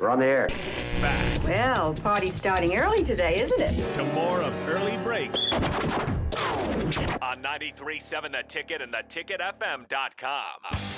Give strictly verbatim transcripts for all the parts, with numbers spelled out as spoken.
We're on the air. Back Well, party's starting early today, isn't it? to more of Early Break on ninety-three point seven The Ticket and the ticket f m dot com.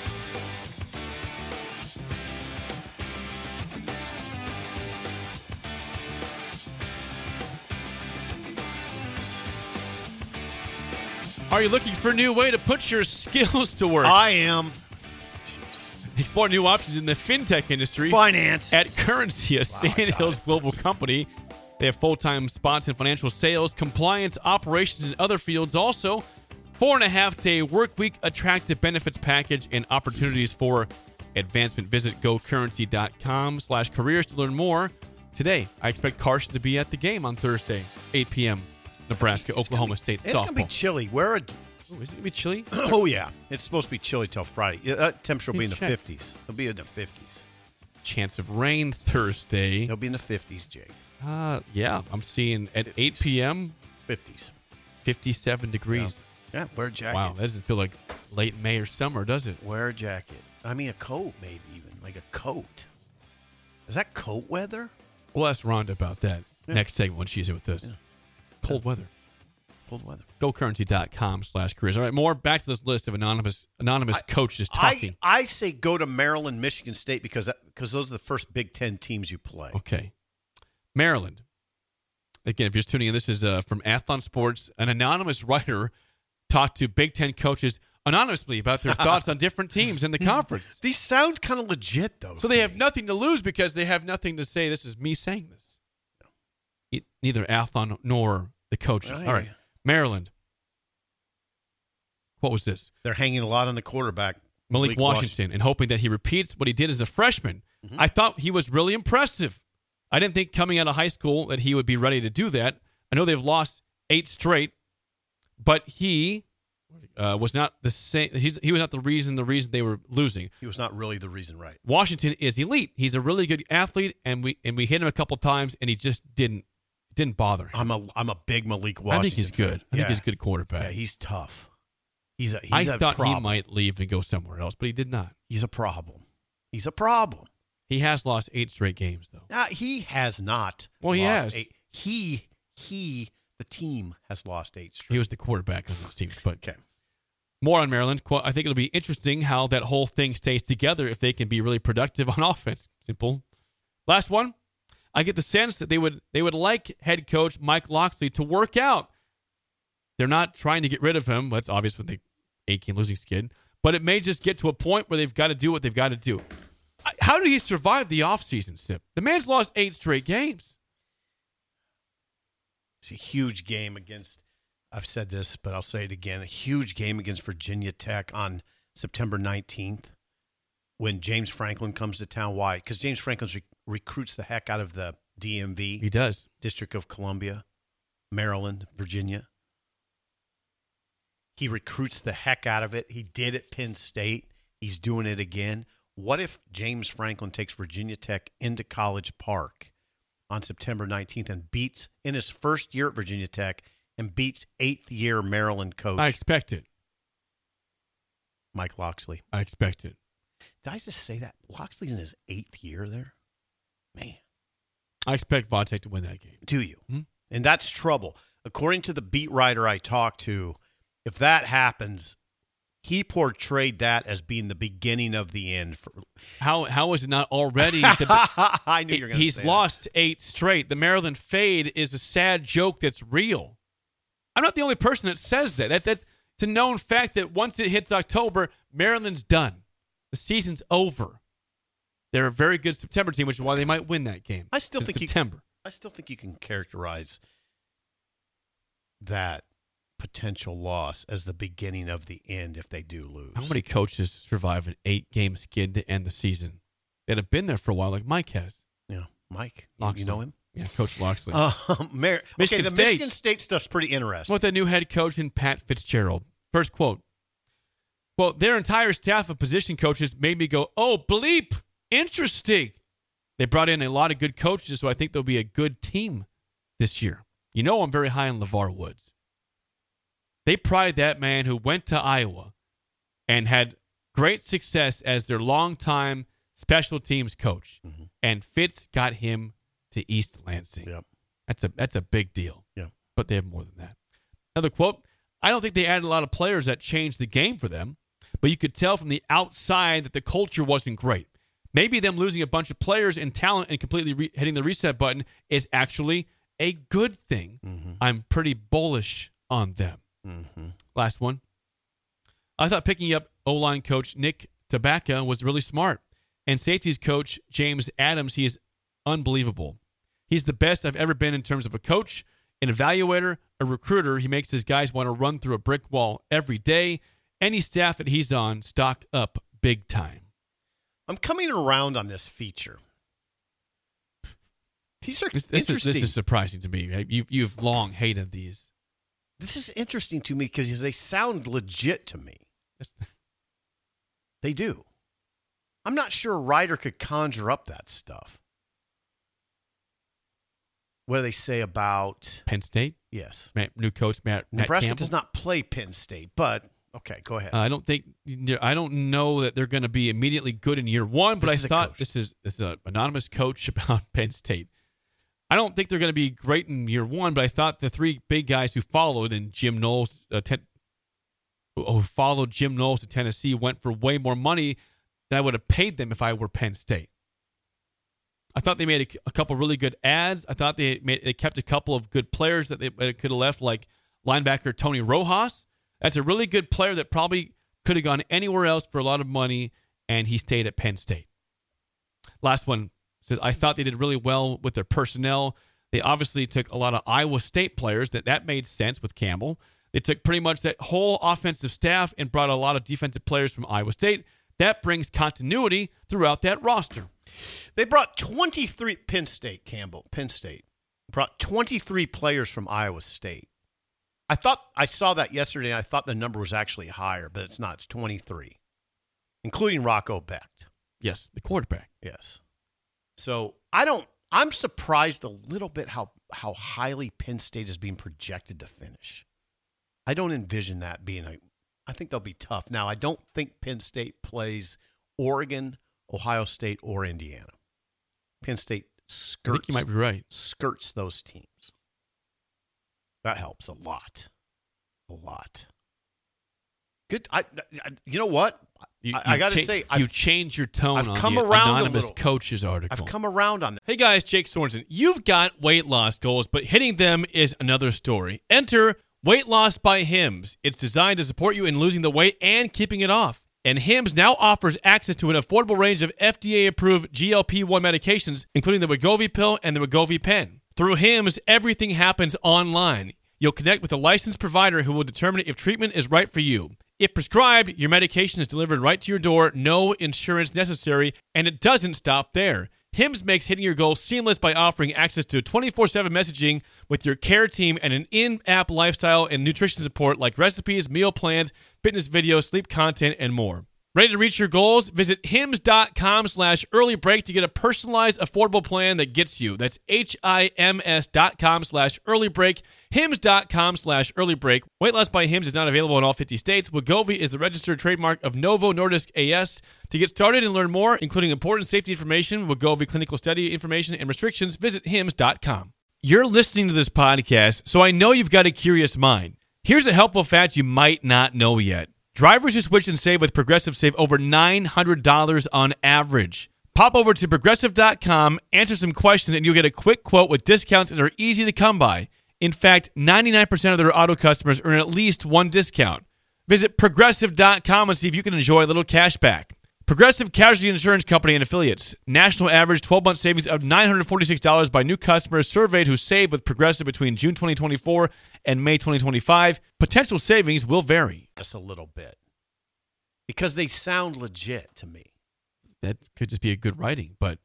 Are you looking for a new way to put your skills to work? I am. Explore new options in the fintech industry. Finance. At Currency, a Sandhills global company. They have full-time spots in financial sales, compliance, operations, and other fields. Also, four and a half day work week, attractive benefits package, and opportunities for advancement. Visit gocurrency.com slash careers to learn more. Today, I expect Carson to be at the game on Thursday, eight p.m. Nebraska, Oklahoma be, State It's softball. going to be chilly. Where? A, Ooh, is it going to be chilly? oh, yeah. It's supposed to be chilly till Friday. Yeah, that temperature will be in the Check. fifties. It'll be in the fifties. Chance of rain Thursday. It'll be in the fifties, Jake. Uh, yeah, I'm seeing at eight p.m. fifties. fifty-seven degrees. Yeah, yeah, wear a jacket. Wow, that doesn't feel like late May or summer, does it? Wear a jacket. I mean, a coat, maybe even. Like a coat. Is that coat weather? We'll ask Rhonda about that Yeah. next segment when she's here with us. Yeah. Cold weather. Cold weather. GoCurrency.com slash careers. All right, more back to this list of anonymous anonymous I- coaches talking. I, I say go to Maryland, Michigan State because because those are the first Big Ten teams you play. Okay. Maryland. Again, if you're just tuning in, this is uh, from Athlon Sports. An anonymous writer talked to Big Ten coaches anonymously about their thoughts on different teams in the conference. These sound kind of legit, though. So to they have me. nothing to lose because they have nothing to say. This is me saying this. E- Neither Athlon nor the coaches. I hear All right. you. Maryland. What was this? They're hanging a lot on the quarterback. Malik, Washington, and hoping that he repeats what he did as a freshman. Mhm. I thought he was really impressive. I didn't think coming out of high school that he would be ready to do that. I know they've lost eight straight, but he uh, was not the same. He's, he was not the reason. The reason they were losing. He was not really the reason, right? Washington is elite. He's a really good athlete, and we and we hit him a couple times, and he just didn't didn't bother him. I'm a I'm a big Malik Washington. I think he's good. fan. I yeah. think he's a good quarterback. Yeah, he's tough. He's a he's I a thought problem. he might leave and go somewhere else, but he did not. He's a problem. He's a problem. He has lost eight straight games, though. Uh, he has not. Well, he lost has. Eight. He he the team has lost eight straight. He was the quarterback of this team. But Okay. more on Maryland. Quote, I think it'll be interesting how that whole thing stays together if they can be really productive on offense. Simple. Last one. I get the sense that they would they would like head coach Mike Locksley to work out. They're not trying to get rid of him. That's obvious with the eight-game losing skid. But it may just get to a point where they've got to do what they've got to do. How did he survive the offseason, Sip? The man's lost eight straight games. It's a huge game against, I've said this, but I'll say it again, a huge game against Virginia Tech on September nineteenth when James Franklin comes to town. Why? Because James Franklin re- recruits the heck out of the D M V. He does. District of Columbia, Maryland, Virginia. He recruits the heck out of it. He did at Penn State. He's doing it again. What if James Franklin takes Virginia Tech into College Park on September nineteenth and beats, in his first year at Virginia Tech, and beats eighth-year Maryland coach I expect it. Mike Locksley? I expect it. Did I just say that? Locksley's in his eighth year there? Man. I expect Vatek to win that game. Do you? Hmm? And that's trouble. According to the beat writer I talked to, if that happens, he portrayed that as being the beginning of the end. For How how is it not already? The, I knew you were going to he's say lost eight straight. The Maryland fade is a sad joke that's real. I'm not the only person that says that. that that's it's a known fact that once it hits October, Maryland's done. The season's over. They're a very good September team, which is why they might win that game. I still It's think you- September. I still think you can characterize that potential loss as the beginning of the end if they do lose. How many coaches survive an eight-game skid to end the season that have been there for a while, like Mike has? Yeah, Mike, you, Locksley. you know him? Yeah, Coach Locksley. Um, Mar- Michigan okay, the State. Michigan State stuff's pretty interesting. With the new head coach in Pat Fitzgerald. First quote. Well, their entire staff of position coaches made me go, oh, bleep, interesting. They brought in a lot of good coaches, so I think they'll be a good team this year. You know I'm very high on LeVar Woods. They pride that man who went to Iowa and had great success as their longtime special teams coach. Mm-hmm. And Fitz got him to East Lansing. Yep. That's a that's a big deal. Yeah. But they have more than that. Another quote, I don't think they added a lot of players that changed the game for them, but you could tell from the outside that the culture wasn't great. Maybe them losing a bunch of players and talent and completely re- hitting the reset button is actually a good thing. Mm-hmm. I'm pretty bullish on them. Mm-hmm. Last one. I thought picking up O-line coach Nick Tabaka was really smart. And safeties coach James Adams, he is unbelievable. He's the best I've ever been in terms of a coach, an evaluator, a recruiter. He makes his guys want to run through a brick wall every day. Any staff that he's on, stock up big time. I'm coming around on this feature. These are This, this, is, interesting. this is surprising to me. Right? You, you've long hated these. This is interesting to me because they sound legit to me. That's, They do. I'm not sure a writer could conjure up that stuff. What do they say about Penn State, yes, Matt, new coach Matt, Matt Nebraska Campbell. does not play Penn State, but okay, go ahead. Uh, I don't think I don't know that they're going to be immediately good in year one, but This I is a thought coach. this is this is an anonymous coach about Penn State. I don't think they're going to be great in year one, but I thought the three big guys who followed and Jim Knowles, uh, ten, who followed Jim Knowles to Tennessee, went for way more money than I would have paid them if I were Penn State. I thought they made a, a couple really good ads. I thought they made, they kept a couple of good players that they, they could have left, like linebacker Tony Rojas. That's a really good player that probably could have gone anywhere else for a lot of money, and he stayed at Penn State. Last one says, I thought they did really well with their personnel. They obviously took a lot of Iowa State players. That, that made sense with Campbell. They took pretty much that whole offensive staff and brought a lot of defensive players from Iowa State. That brings continuity throughout that roster. They brought twenty-three Penn State, Campbell, Penn State brought twenty-three players from Iowa State. I thought I saw that yesterday, and I thought the number was actually higher, but it's not. It's twenty-three, including Rocco Becht. Yes, the quarterback. Yes. So I don't. I'm surprised a little bit how how highly Penn State is being projected to finish. I don't envision that being a. I think they'll be tough. Now I don't think Penn State plays Oregon, Ohio State, or Indiana. Penn State skirts. I think you might be right. Skirts those teams. That helps a lot, a lot. Good. I. I you know what? You, I, I got to cha- say, you I've, change your tone I've on come the around a anonymous little. coach's article. I've come around on that. Hey guys, Jake Sorensen. You've got weight loss goals, but hitting them is another story. Enter Weight Loss by Hims. It's designed to support you in losing the weight and keeping it off. And Hims now offers access to an affordable range of F D A-approved G L P one medications, including the Wegovy pill and the Wegovy pen. Through Hims, everything happens online. You'll connect with a licensed provider who will determine if treatment is right for you. If prescribed, your medication is delivered right to your door, no insurance necessary, and it doesn't stop there. Hims makes hitting your goals seamless by offering access to twenty-four seven messaging with your care team and an in-app lifestyle and nutrition support like recipes, meal plans, fitness videos, sleep content, and more. Ready to reach your goals? Visit hims.com slash early break to get a personalized, affordable plan that gets you. That's H-I-M-S dot com slash early break. Hims.com slash early break. Weight Loss by Hims is not available in all fifty states. Wegovy is the registered trademark of Novo Nordisk A S. To get started and learn more, including important safety information, Wegovy clinical study information, and restrictions, visit hims dot com. You're listening to this podcast, so I know you've got a curious mind. Here's a helpful fact you might not know yet. Drivers who switch and save with Progressive save over nine hundred dollars on average. Pop over to progressive dot com, answer some questions, and you'll get a quick quote with discounts that are easy to come by. In fact, ninety-nine percent of their auto customers earn at least one discount. Visit progressive dot com and see if you can enjoy a little cash back. Progressive Casualty Insurance Company and Affiliates. National average twelve-month savings of nine hundred forty-six dollars by new customers surveyed who saved with Progressive between June twenty twenty-four and May twenty twenty-five. Potential savings will vary. Just a little bit. Because they sound legit to me. That could just be a good writing, but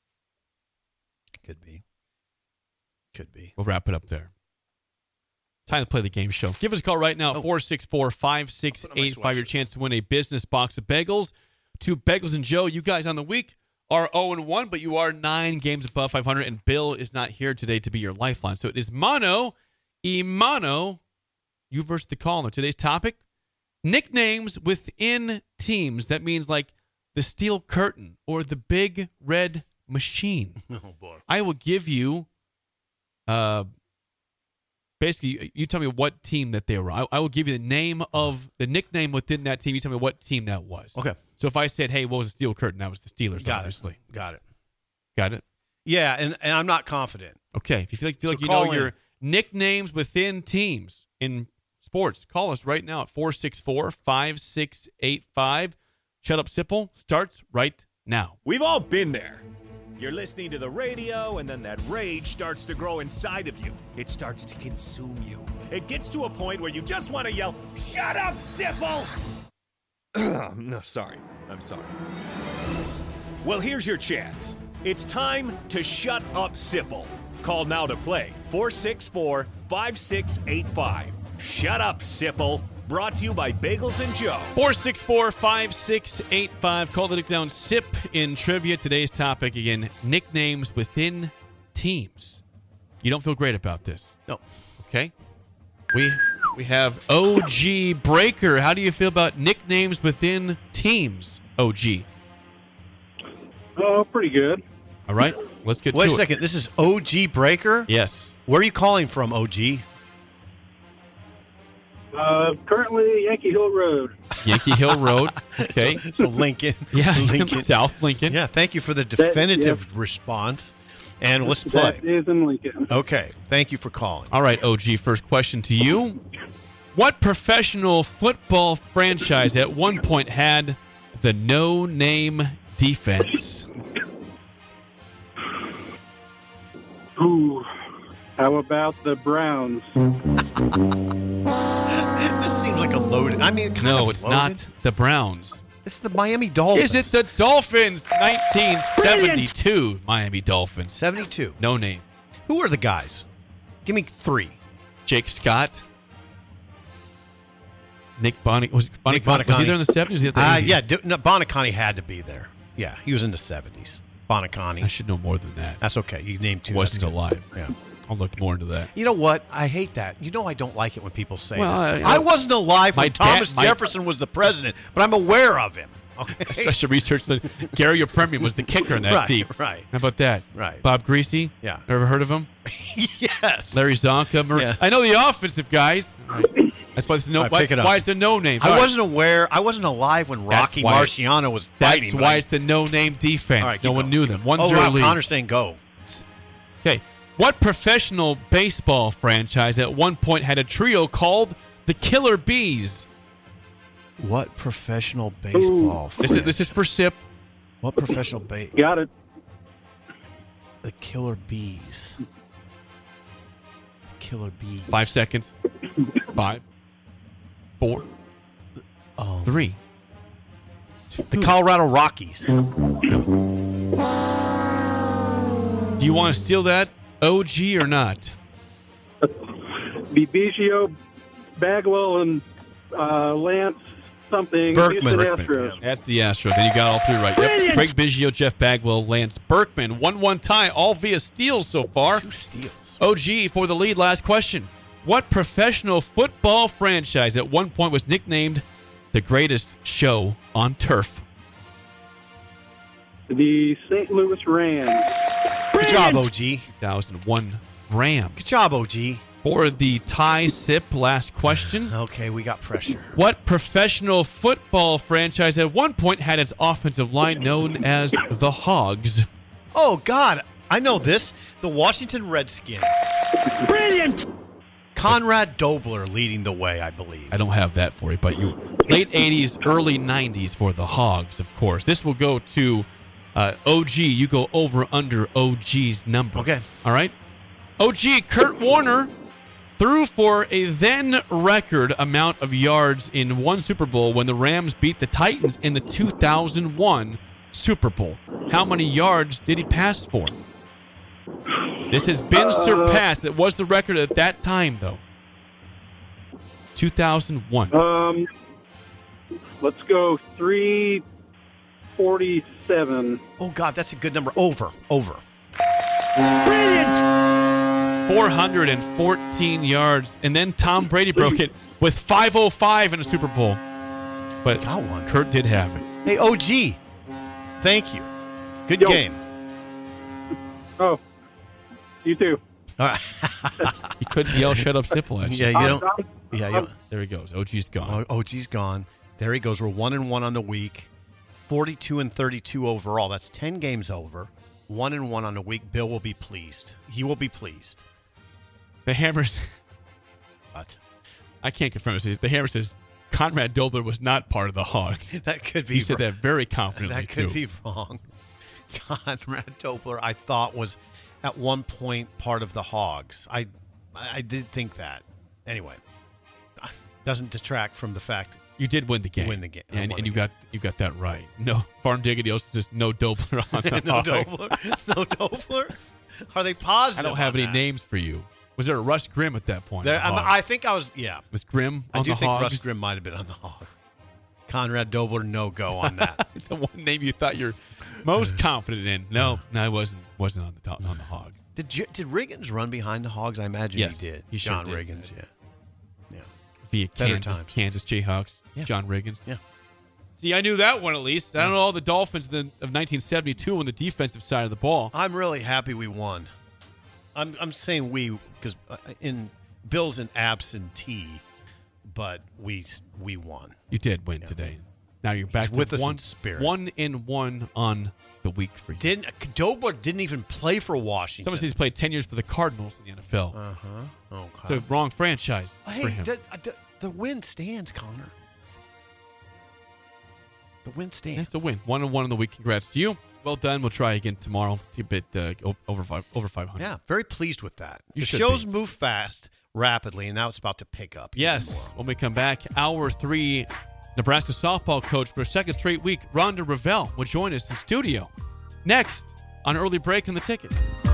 Could be. Could be. we'll wrap it up there. Time to play the game show. Give us a call right now, Oh. four six four, five six eight five. Your sweatshirt. chance to win a business box of bagels. To Bagels and Joe, you guys on the week are oh and one, but you are nine games above five hundred, and Bill is not here today to be your lifeline. So it is Mono, Imano, you versus the caller. Today's topic, nicknames within teams. That means like the Steel Curtain, or the Big Red Machine? Oh, boy. I will give you, uh, basically, you tell me what team that they were on. I, I will give you the name of the nickname within that team. You tell me what team that was. Okay. So if I said, hey, what was the Steel Curtain? That was the Steelers, Got obviously. it. Got it. Got it? Yeah, and, and I'm not confident. Okay. If you feel like, feel So like you call know in. your nicknames within teams in sports, call us right now at four six four, five six eight five. Shut Up Sipple starts right now. We've all been there. You're listening to the radio, and then that rage starts to grow inside of you. It starts to consume you. It gets to a point where you just want to yell, "Shut up, Sipple!" No, sorry. I'm sorry. Well, here's your chance. It's time to shut up, Sipple. Call now to play. four six four, five six eight five. Shut up, Sipple. Brought to you by Bagels and Joe. four six four, five six eight five. Call the Dick Down Sip in trivia. Today's topic, again, nicknames within teams. You don't feel great about this. No. Okay. We we have O G Breaker. How do you feel about nicknames within teams, O G? Oh, pretty good. All right. Let's get Wait to a it. second. This is O G Breaker? Yes. Where are you calling from, O G? Uh, currently, Yankee Hill Road. Yankee Hill Road. Okay. So Lincoln. Yeah, Lincoln. South Lincoln. Yeah, thank you for the definitive response. And let's play. That is in Lincoln. Okay. Thank you for calling. All right, O G, first question to you. What professional football franchise at one point had the no-name defense? Ooh, how about the Browns? This seems like a loaded. I mean, kind No, of it's loaded. not the Browns. It's the Miami Dolphins. Is it the Dolphins? nineteen seventy-two Miami Dolphins. seventy-two. No name. Who are the guys? Give me three. Jake Scott. Nick Bonnie. Was, Bonnie Nick was he Bonicani. there in the seventies? Or the Uh, eighties? yeah, D- no, Bonicani had to be there. Yeah, he was in the seventies. Bonicani. I should know more than that. That's okay. You named two. Wasn't That's good. alive. Yeah. I'll look more into that. You know what? I hate that. You know I don't like it when people say Well, that. I- I, wasn't alive my when dad- Thomas my- Jefferson was the president, but I'm aware of him. Okay. I should research that. Gary O'Premian was the kicker in that Right, team. right. How about that? Right. Bob Greasy. Yeah. Ever heard of him? Yes. Larry Zonka. Mar- Yeah. I know the offensive guys. Right. That's why, it's the no, All right, why, pick it up. why is the no name? I wasn't aware. I wasn't alive when That's Rocky why- Marciano was fighting. That's but why I- it's the no name defense. All right, no keep one going. knew them. One Oh, zero Rob lead. Connor's saying go. Okay. What professional baseball franchise at one point had a trio called the Killer Bees? What professional baseball? This is this is for Sip. What professional base? Got it. The Killer Bees. Killer Bees. Five seconds. Five. Four. Oh. Three. The Colorado Rockies. Do you want to steal that, O G, or not? Biggio, Bagwell, and uh, Lance something. Berkman. Houston Berkman, Astros. That's the Astros, and you got all three right. Yep. Craig Biggio, Jeff Bagwell, Lance Berkman. one one tie, all via steals so far. Two steals. O G for the lead. Last question. What professional football franchise at one point was nicknamed the greatest show on turf? The Saint Louis Rams. Good job, O G. two thousand one Rams. Good job, O G. For the tie sip, last question. Okay, we got pressure. What professional football franchise at one point had its offensive line known as the Hogs? Oh, God. I know this. The Washington Redskins. Brilliant. Conrad Dobler leading the way, I believe. I don't have that for you, but you late eighties, early nineties for the Hogs, of course. This will go to uh, O G. You go over under O G's number. Okay. All right. O G, Kurt Warner threw for a then record amount of yards in one Super Bowl when the Rams beat the Titans in the two thousand one Super Bowl. How many yards did he pass for? This has been surpassed. It was the record at that time, though. two thousand one. Um, let's go three forty-seven. Oh, God, that's a good number. Over. Over. four hundred fourteen yards. And then Tom Brady broke it with five oh five in a Super Bowl. But Got one. Kurt did have it. Hey, O G, Thank you. Good Yo. game. Oh, you too. All right. He couldn't yell "Shut up, simple." Actually. yeah, you don't. Um, Yeah, you don't. There he goes. O G's gone. Oh, O G's gone. There he goes. We're one and one on the week. Forty-two and thirty-two overall. That's ten games over. One and one on the week. Bill will be pleased. He will be pleased. The Hammers. But I can't confirm this. The Hammer says Conrad Dobler was not part of the Hogs. that could be. He said wrong. that very confidently That could too. be wrong. Conrad Dobler, I thought, was at one point part of the Hogs. I, I did think that. Anyway, doesn't detract from the fact. You did win the game. Win the game. I and, won and the you game. got you got that right. No, Farm Diggity also says no Dobler on the no Hogs. Dobler. No Dobler. Are they positive? I don't have on any that? names for you. Was there a Russ Grimm at that point? There, on the I'm- Hogs? I think I was. Yeah, was Grimm I on do the think Hogs? Russ Grimm might have been on the Hog. Conrad Dobler, no go on that. The one name you thought you're most confident in. No, no, I wasn't wasn't on the top, on the Hogs. did J- did Riggins run behind the Hogs? I imagine Yes, he did. he sure John did. Riggins, yeah, yeah. Via Better Kansas, times. Kansas Jayhawks. Yeah. John Riggins. Yeah. See, I knew that one at least. I don't know all the Dolphins of the- of nineteen seventy-two on the defensive side of the ball. I'm really happy we won. I'm I'm saying we because in Bill's an absentee, but we we won. You did win today. Now you're back He's to with us one, in spirit. one in one on the week for you. Didn't Dobler didn't even play for Washington? Someone says he's played ten years for the Cardinals in the N F L. Uh huh. Okay. It's the wrong franchise hey, for him. the, the, the win stands, Connor. The win stands. It's a win. One and one on the week. Congrats to you. Well done. We'll try again tomorrow. It's a bit uh, o- over five over five hundred. Yeah, very pleased with that. You the should shows be. move fast, rapidly, and now it's about to pick up. even Yes. more. When we come back, hour three, Nebraska softball coach for a second straight week, Rhonda Revelle, will join us in studio next on Early Break on the Ticket.